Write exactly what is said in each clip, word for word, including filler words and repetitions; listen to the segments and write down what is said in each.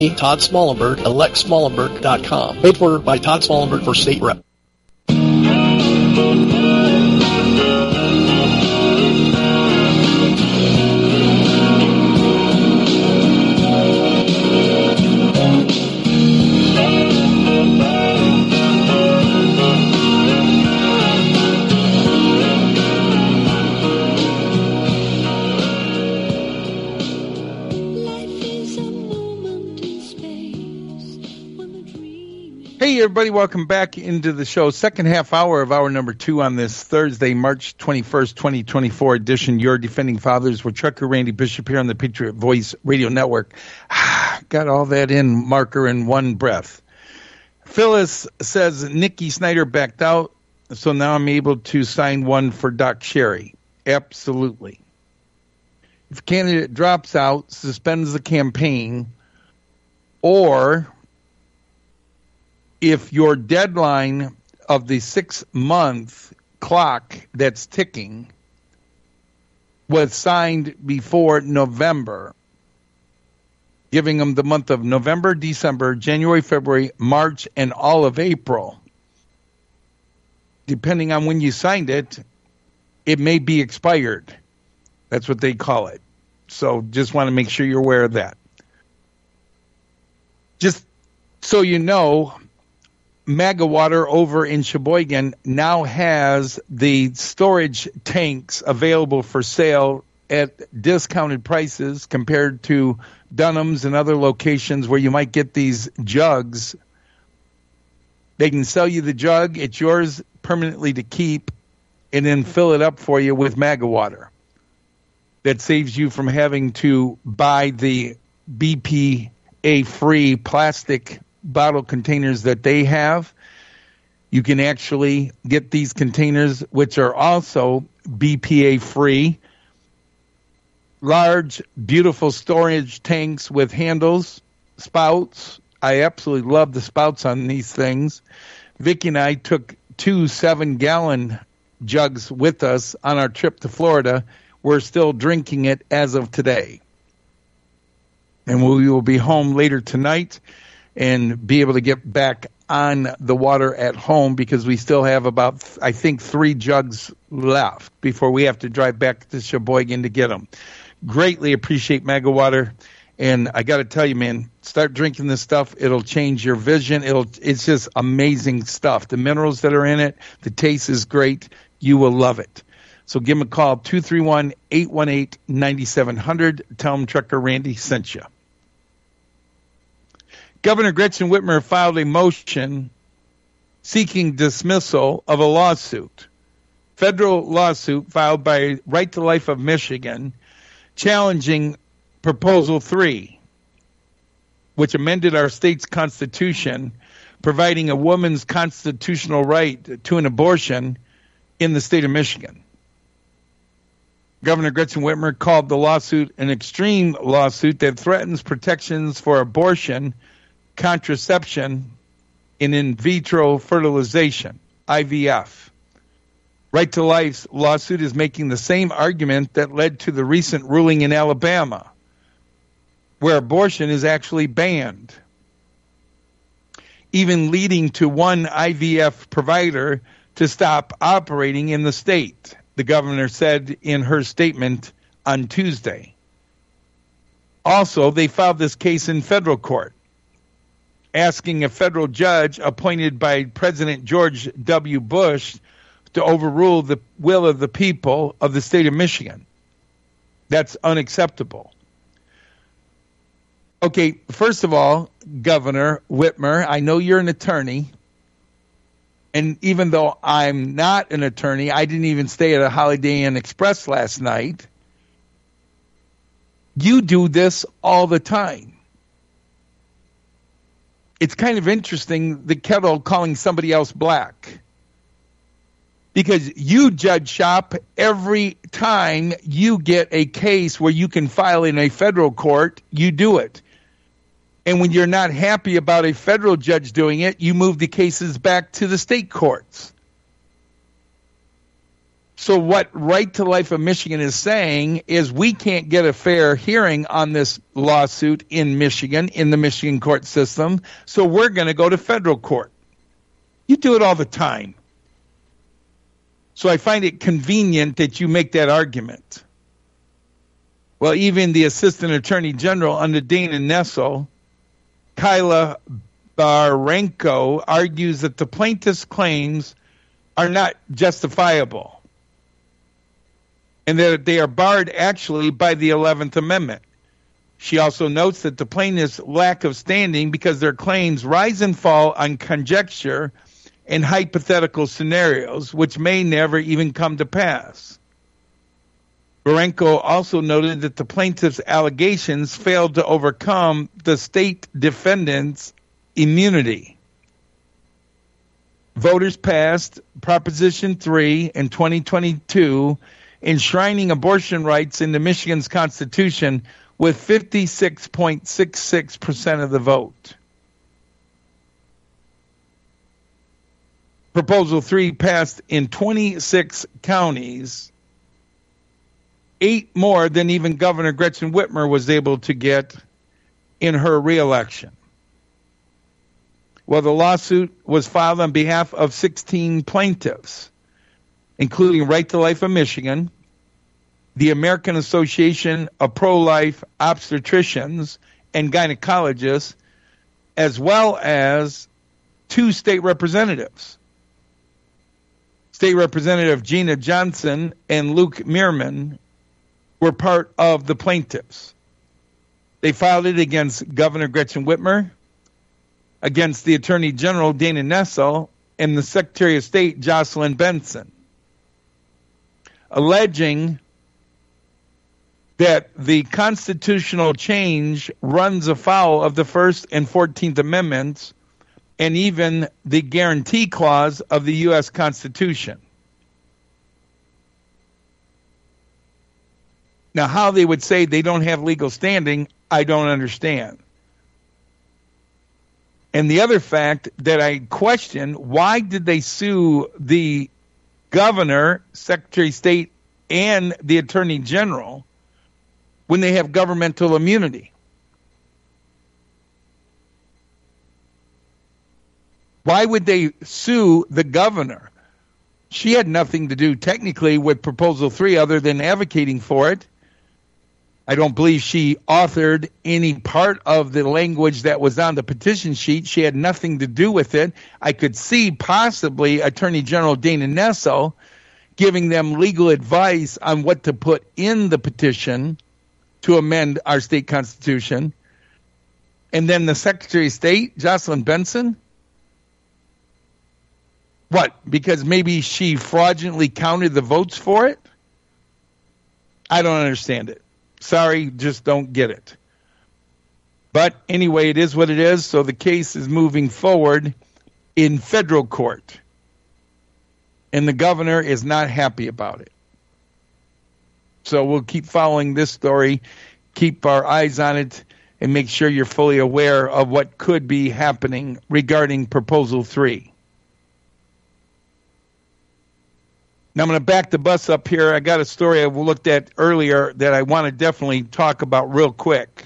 Todd Smallenberg, elect smallenberg dot com. Paid for by Todd Smallenberg for state rep. Hey, everybody, welcome back into the show. Second half hour of hour number two on this Thursday, March twenty-first, twenty twenty-four edition. Your Defending Fathers with Trucker Randy Bishop here on the Patriot Voice Radio Network. Got all that in marker in one breath. Phyllis says Nikki Snyder backed out, so now I'm able to sign one for Doc Sherry. Absolutely. If a candidate drops out, suspends the campaign, or if your deadline of the six-month clock that's ticking was signed before November, giving them the month of November, December, January, February, March, and all of April, depending on when you signed it, it may be expired. That's what they call it. So just want to make sure you're aware of that. Just so you know, MAGA Water over in Sheboygan now has the storage tanks available for sale at discounted prices compared to Dunham's and other locations where you might get these jugs. They can sell you the jug. It's yours permanently to keep and then fill it up for you with MAGA Water. That saves you from having to buy the B P A-free plastic bottle containers that they have. You can actually get these containers, which are also B P A free. Large, beautiful storage tanks with handles, spouts. I absolutely love the spouts on these things. Vicki and I took two seven-gallon jugs with us on our trip to Florida. We're still drinking it as of today. And we will be home later tonight and be able to get back on the water at home because we still have about, I think, three jugs left before we have to drive back to Sheboygan to get them. Greatly appreciate MAGA Water. And I got to tell you, man, start drinking this stuff. It'll change your vision. It'll. It's just amazing stuff. The minerals that are in it, the taste is great. You will love it. So give them a call, two three one, eight one eight, nine seven zero zero. Tell them Trucker Randy sent you. Governor Gretchen Whitmer filed a motion seeking dismissal of a lawsuit, federal lawsuit filed by Right to Life of Michigan, challenging Proposal three, which amended our state's constitution, providing a woman's constitutional right to an abortion in the state of Michigan. Governor Gretchen Whitmer called the lawsuit an extreme lawsuit that threatens protections for abortion, contraception, and in vitro fertilization, I V F. Right to Life's lawsuit is making the same argument that led to the recent ruling in Alabama, where abortion is actually banned, even leading to one I V F provider to stop operating in the state, the governor said in her statement on Tuesday. Also, they filed this case in federal court, asking a federal judge appointed by President George W. Bush to overrule the will of the people of the state of Michigan. That's unacceptable. Okay, first of all, Governor Whitmer, I know you're an attorney, and even though I'm not an attorney, I didn't even stay at a Holiday Inn Express last night. You do this all the time. It's kind of interesting, the kettle calling somebody else black, because you judge shop every time you get a case where you can file in a federal court, you do it. And when you're not happy about a federal judge doing it, you move the cases back to the state courts. So what Right to Life of Michigan is saying is we can't get a fair hearing on this lawsuit in Michigan, in the Michigan court system, so we're going to go to federal court. You do it all the time. So I find it convenient that you make that argument. Well, even the Assistant Attorney General under Dana Nessel, Kyla Baranko, argues that the plaintiff's claims are not justifiable and that they are barred actually by the eleventh Amendment. She also notes that the plaintiff's lack of standing because their claims rise and fall on conjecture and hypothetical scenarios, which may never even come to pass. Baranko also noted that the plaintiff's allegations failed to overcome the state defendant's immunity. Voters passed Proposition three in twenty twenty-two, enshrining abortion rights into Michigan's Constitution with fifty-six point six six percent of the vote. Proposal three passed in twenty-six counties, eight more than even Governor Gretchen Whitmer was able to get in her reelection. Well, the lawsuit was filed on behalf of sixteen plaintiffs, including Right to Life of Michigan, the American Association of Pro-Life Obstetricians and Gynecologists, as well as two state representatives. State Representative Gina Johnson and Luke Meerman were part of the plaintiffs. They filed it against Governor Gretchen Whitmer, against the Attorney General Dana Nessel, and the Secretary of State Jocelyn Benson, alleging that the constitutional change runs afoul of the First and Fourteenth Amendments and even the guarantee clause of the U S Constitution. Now, how they would say they don't have legal standing, I don't understand. And the other fact that I question, why did they sue the governor, Secretary of State, and the Attorney General when they have governmental immunity? Why would they sue the governor? She had nothing to do technically with Proposal three other than advocating for it. I don't believe she authored any part of the language that was on the petition sheet. She had nothing to do with it. I could see possibly Attorney General Dana Nessel giving them legal advice on what to put in the petition to amend our state constitution. And then the Secretary of State, Jocelyn Benson, what? Because maybe she fraudulently counted the votes for it? I don't understand it. Sorry, just don't get it. But anyway, it is what it is. So the case is moving forward in federal court. And the governor is not happy about it. So we'll keep following this story, keep our eyes on it, and make sure you're fully aware of what could be happening regarding Proposal three. Now I'm going to back the bus up here. I got a story I looked at earlier that I want to definitely talk about real quick.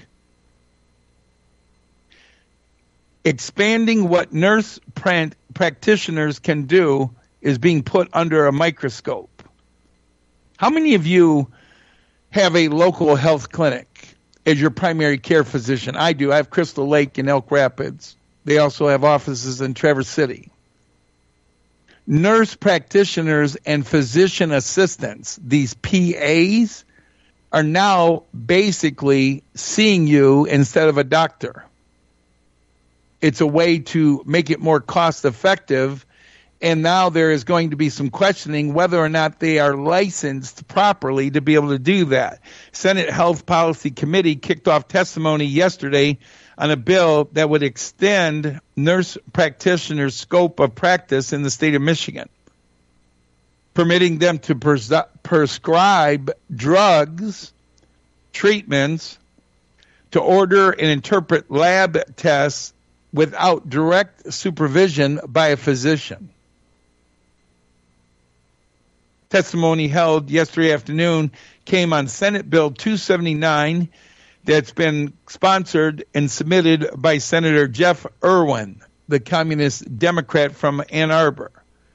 Expanding what nurse pra- practitioners can do is being put under a microscope. How many of you have a local health clinic as your primary care physician? I do. I have Crystal Lake in Elk Rapids. They also have offices in Traverse City. Nurse practitioners and physician assistants, these P As, are now basically seeing you instead of a doctor. It's a way to make it more cost effective, and now there is going to be some questioning whether or not they are licensed properly to be able to do that. Senate Health Policy Committee kicked off testimony yesterday on a bill that would extend nurse practitioners' scope of practice in the state of Michigan, permitting them to pres- prescribe drugs, treatments, to order and interpret lab tests without direct supervision by a physician. testimony held yesterday afternoon came on Senate Bill two seventy-nine that's been sponsored and submitted by Senator Jeff Irwin, the Communist Democrat from Ann Arbor.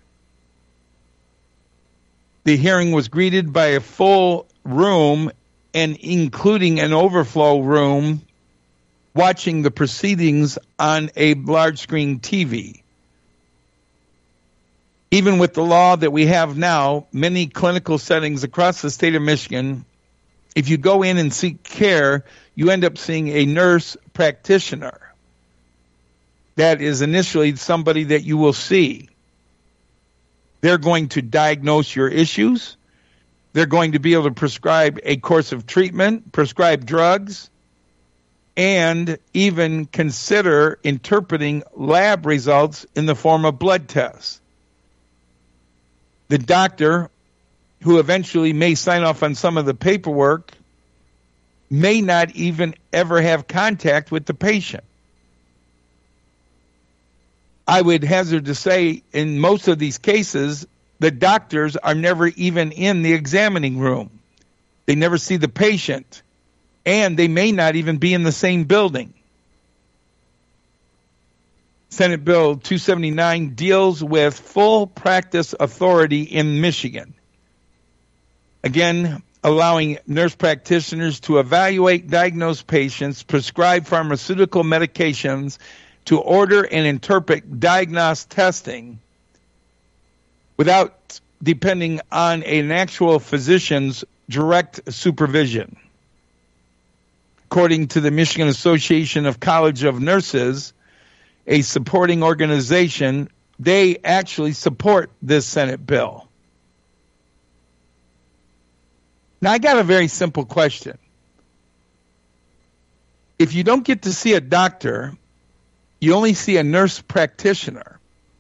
The hearing was greeted by a full room and including an overflow room watching the proceedings on a large screen T V. Even with the law that we have now, many clinical settings across the state of Michigan, if you go in and seek care, you end up seeing a nurse practitioner. That is initially somebody that you will see. They're going to diagnose your issues. They're going to be able to prescribe a course of treatment, prescribe drugs, and even consider interpreting lab results in the form of blood tests. The doctor, who eventually may sign off on some of the paperwork, may not even ever have contact with the patient. I would hazard to say in most of these cases, the doctors are never even in the examining room. They never see the patient, and they may not even be in the same building. Senate Bill two seventy-nine deals with full practice authority in Michigan. Again, allowing nurse practitioners to evaluate, diagnose patients, prescribe pharmaceutical medications, to order and interpret diagnostic testing without depending on an actual physician's direct supervision. According to the Michigan Association of College of Nurses, a supporting organization, they actually support this Senate bill. Now, I got a very simple question. If you don't get to see a doctor, you only see a nurse practitioner.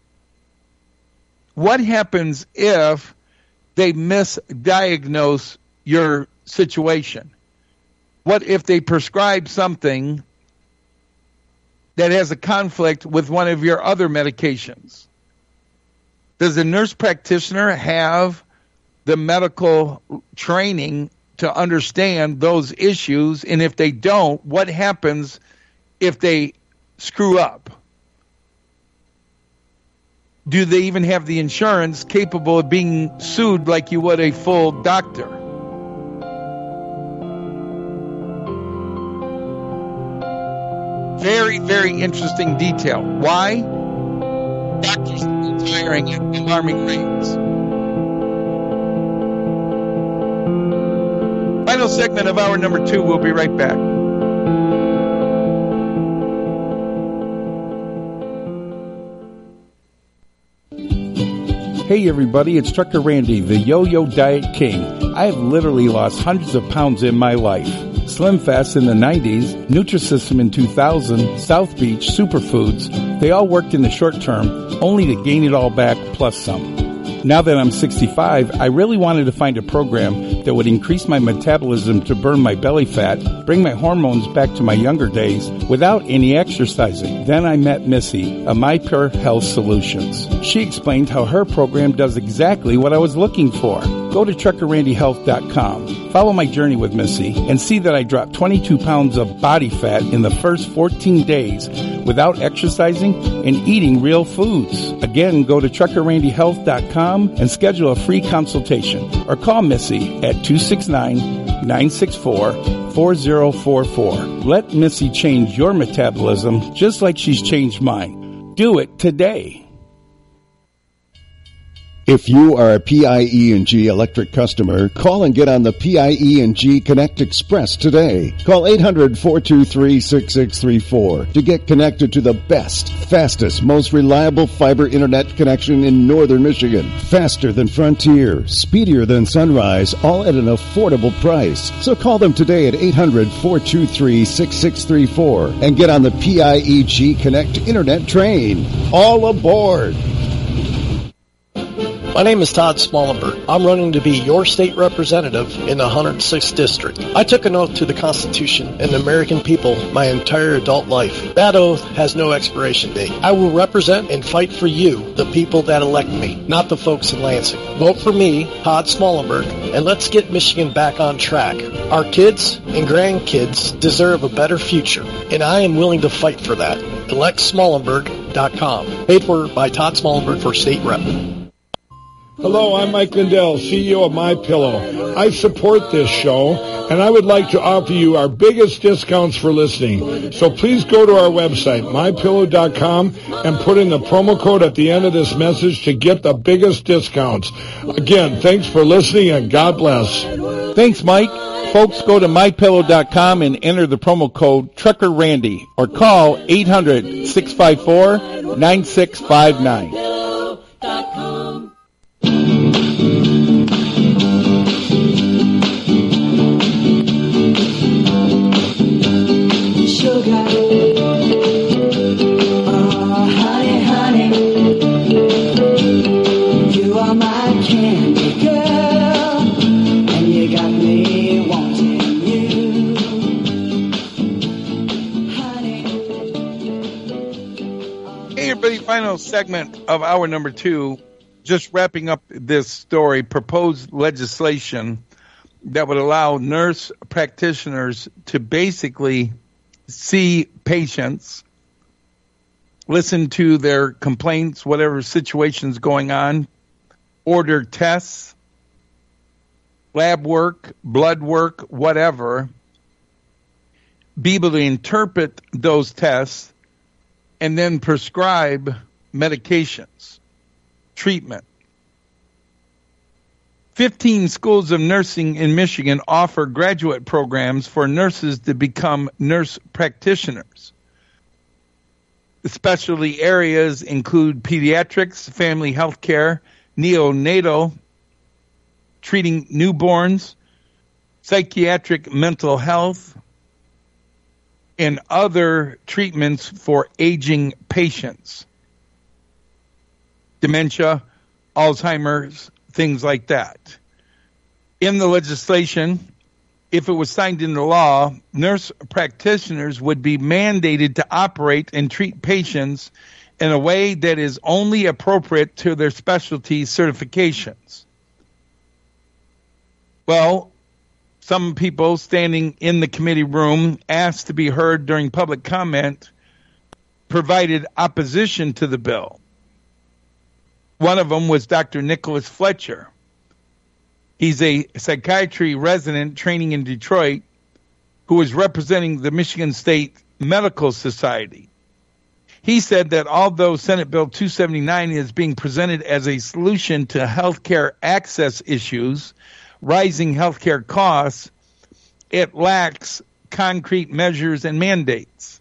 What happens if they misdiagnose your situation? What if they prescribe something that has a conflict with one of your other medications? Does the nurse practitioner have the medical training to understand those issues? And if they don't, what happens if they screw up? Do they even have the insurance capable of being sued like you would a full doctor? Very, very interesting detail. Why? Doctors are retiring at alarming rates. Final segment of hour number two. We'll be right back. Hey everybody, it's Trucker Randy, the Yo-Yo Diet King. I have literally lost hundreds of pounds in my life. Slim Fast in the nineties, Nutrisystem in two thousand, South Beach, Superfoods, they all worked in the short term, only to gain it all back plus some. Now that I'm sixty-five, I really wanted to find a program that would increase my metabolism to burn my belly fat, bring my hormones back to my younger days without any exercising. Then I met Missy, a MyPure Health Solutions. She explained how her program does exactly what I was looking for. Go to trucker randy health dot com. Follow my journey with Missy and see that I dropped twenty-two pounds of body fat in the first fourteen days without exercising and eating real foods. Again, go to trucker randy health dot com and schedule a free consultation or call Missy at two six nine, nine six four, four zero four four. Let Missy change your metabolism just like she's changed mine. Do it today. If you are a P I E and G electric customer, call and get on the P I E and G Connect Express today. Call eight hundred, four two three, six six three four to get connected to the best, fastest, most reliable fiber internet connection in northern Michigan. Faster than Frontier, speedier than Sunrise, all at an affordable price. So call them today at eight hundred, four two three, six six three four and get on the P I E G Connect internet train. All aboard! My name is Todd Smallenberg. I'm running to be your state representative in the one hundred sixth District. I took an oath to the Constitution and the American people my entire adult life. That oath has no expiration date. I will represent and fight for you, the people that elect me, not the folks in Lansing. Vote for me, Todd Smallenberg, and let's get Michigan back on track. Our kids and grandkids deserve a better future, and I am willing to fight for that. elect smallenberg dot com. Paid for by Todd Smallenberg for state rep. Hello, I'm Mike Lindell, C E O of MyPillow. I support this show, and I would like to offer you our biggest discounts for listening. So please go to our website, my pillow dot com, and put in the promo code at the end of this message to get the biggest discounts. Again, thanks for listening, and God bless. Thanks, Mike. Folks, go to my pillow dot com and enter the promo code Trucker Randy or call eight hundred, six five four, nine six five nine. Sugar, oh honey, honey, you are my candy girl, and you got me wanting you, honey. Hey, everybody, final segment of hour number two. Just wrapping up this story, proposed legislation that would allow nurse practitioners to basically see patients, listen to their complaints, whatever situation's going on, order tests, lab work, blood work, whatever, be able to interpret those tests, and then prescribe medications, treatment. fifteen schools of nursing in Michigan offer graduate programs for nurses to become nurse practitioners. The specialty areas include pediatrics, family health care, neonatal, treating newborns, psychiatric mental health, and other treatments for aging patients. Dementia, Alzheimer's, things like that. In the legislation, if it was signed into law, nurse practitioners would be mandated to operate and treat patients in a way that is only appropriate to their specialty certifications. Well, some people standing in the committee room asked to be heard during public comment provided opposition to the bill. One of them was Doctor Nicholas Fletcher. He's a psychiatry resident training in Detroit who is representing the Michigan State Medical Society. He said that although Senate Bill two seventy-nine is being presented as a solution to healthcare access issues, rising healthcare costs, it lacks concrete measures and mandates.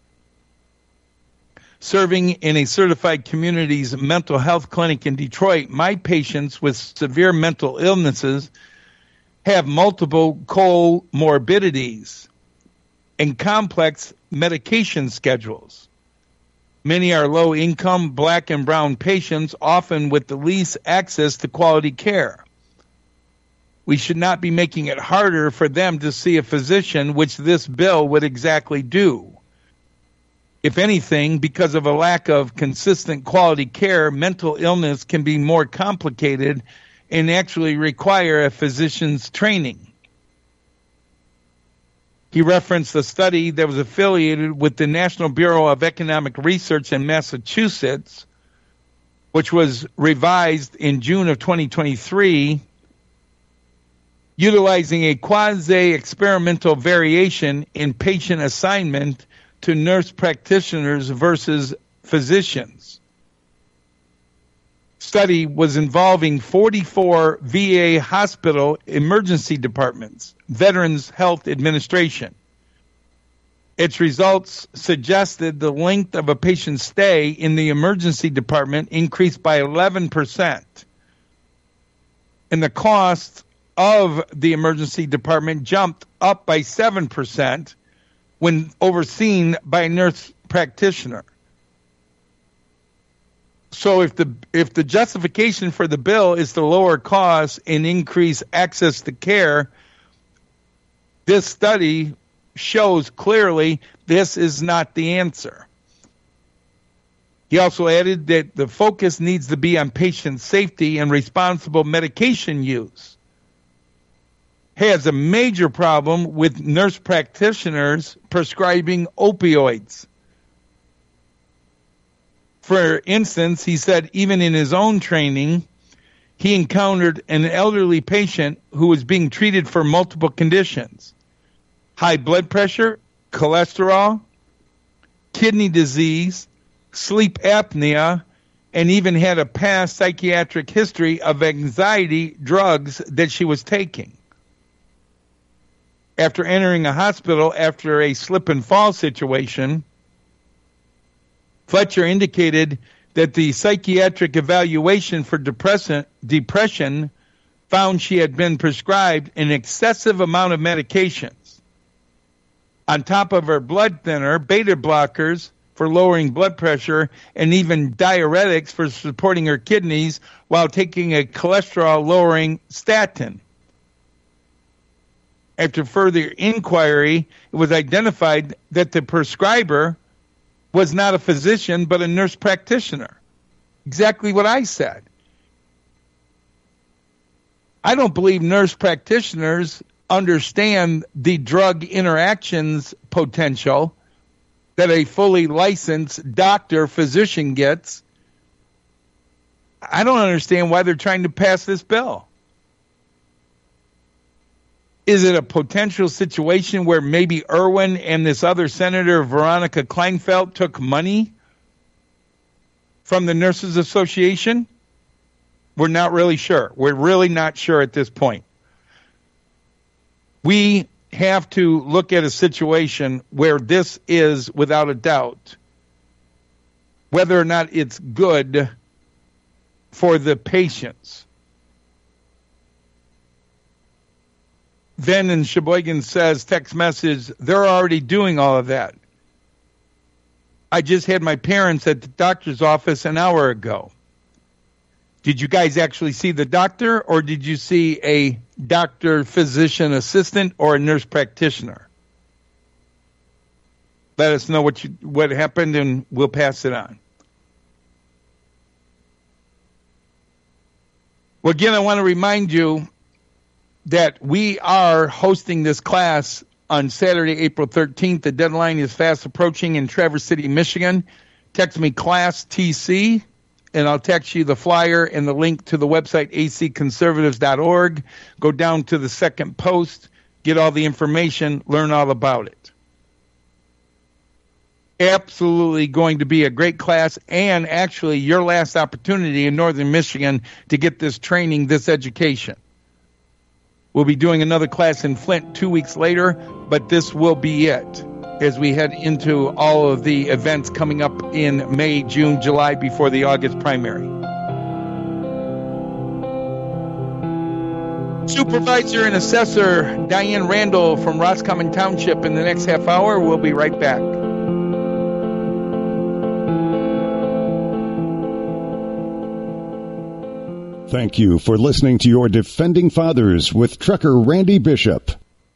Serving in a certified community's mental health clinic in Detroit, my patients with severe mental illnesses have multiple comorbidities and complex medication schedules. Many are low-income black and brown patients, often with the least access to quality care. We should not be making it harder for them to see a physician, which this bill would exactly do. If anything, because of a lack of consistent quality care, mental illness can be more complicated and actually require a physician's training. He referenced a study that was affiliated with the National Bureau of Economic Research in Massachusetts, which was revised in June of twenty twenty-three, utilizing a quasi-experimental variation in patient assignment to nurse practitioners versus physicians. Study was involving forty-four V A hospital emergency departments, Veterans Health Administration. Its results suggested the length of a patient's stay in the emergency department increased by eleven percent. And the cost of the emergency department jumped up by seven percent when overseen by a nurse practitioner. So if the if the justification for the bill is to lower costs and increase access to care, this study shows clearly this is not the answer. He also added that the focus needs to be on patient safety and responsible medication use. Has a major problem with nurse practitioners prescribing opioids. For instance, he said even in his own training, he encountered an elderly patient who was being treated for multiple conditions: high blood pressure, cholesterol, kidney disease, sleep apnea, and even had a past psychiatric history of anxiety drugs that she was taking. After entering a hospital after a slip and fall situation, Fletcher indicated that the psychiatric evaluation for depression, depression found she had been prescribed an excessive amount of medications. On top of her blood thinner, beta blockers for lowering blood pressure, and even diuretics for supporting her kidneys while taking a cholesterol-lowering statin. After further inquiry, it was identified that the prescriber was not a physician but a nurse practitioner. Exactly what I said. I don't believe nurse practitioners understand the drug interactions potential that a fully licensed doctor, physician gets. I don't understand why they're trying to pass this bill. Is it a potential situation where maybe Irwin and this other senator, Veronica Kleinfeld, took money from the Nurses Association? We're not really sure. We're really not sure at this point. We have to look at a situation where this is, without a doubt, whether or not it's good for the patients. Then in Sheboygan says, text message, they're already doing all of that. I just had my parents at the doctor's office an hour ago. Did you guys actually see the doctor, or did you see a doctor, physician assistant, or a nurse practitioner? Let us know what you, what happened, and we'll pass it on. Well, again, I want to remind you that we are hosting this class on Saturday, April thirteenth. The deadline is fast approaching in Traverse City, Michigan. Text me class T C, and I'll text you the flyer and the link to the website, a c conservatives dot org. Go down to the second post, get all the information, learn all about it. Absolutely going to be a great class, and actually your last opportunity in Northern Michigan to get this training, this education. We'll be doing another class in Flint two weeks later, but this will be it as we head into all of the events coming up in May, June, July before the August primary. Supervisor and Assessor Diane Randall from Roscommon Township in the next half hour. We'll be right back. Thank you for listening to your Defending Fathers with Trucker Randy Bishop.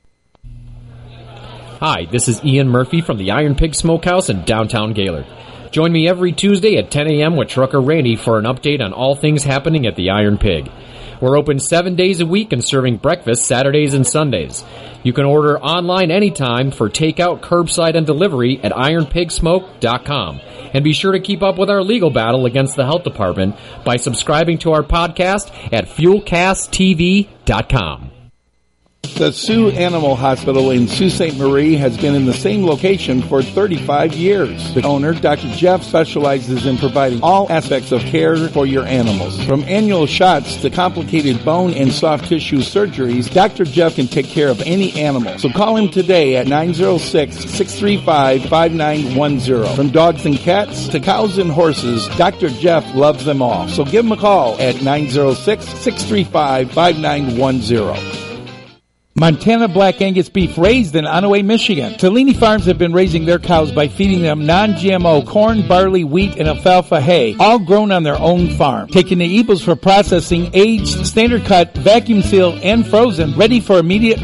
Hi, this is Ian Murphy from the Iron Pig Smokehouse in downtown Gaylord. Join me every Tuesday at ten a.m. with Trucker Randy for an update on all things happening at the Iron Pig. We're open seven days a week and serving breakfast Saturdays and Sundays. You can order online anytime for takeout, curbside, and delivery at iron pig smoke dot com. And be sure to keep up with our legal battle against the health department by subscribing to our podcast at fuel cast t v dot com. The Sioux Animal Hospital in Sault Ste. Marie has been in the same location for thirty-five years. The owner, Doctor Jeff, specializes in providing all aspects of care for your animals. From annual shots to complicated bone and soft tissue surgeries, Doctor Jeff can take care of any animal. So call him today at nine oh six, six three five, five nine one oh. From dogs and cats to cows and horses, Doctor Jeff loves them all. So give him a call at nine oh six, six three five, five nine one oh. Montana Black Angus beef raised in Onaway, Michigan. Tellini Farms have been raising their cows by feeding them non-G M O corn, barley, wheat, and alfalfa hay, all grown on their own farm. Taking the eagles for processing, aged, standard cut, vacuum sealed, and frozen, ready for immediate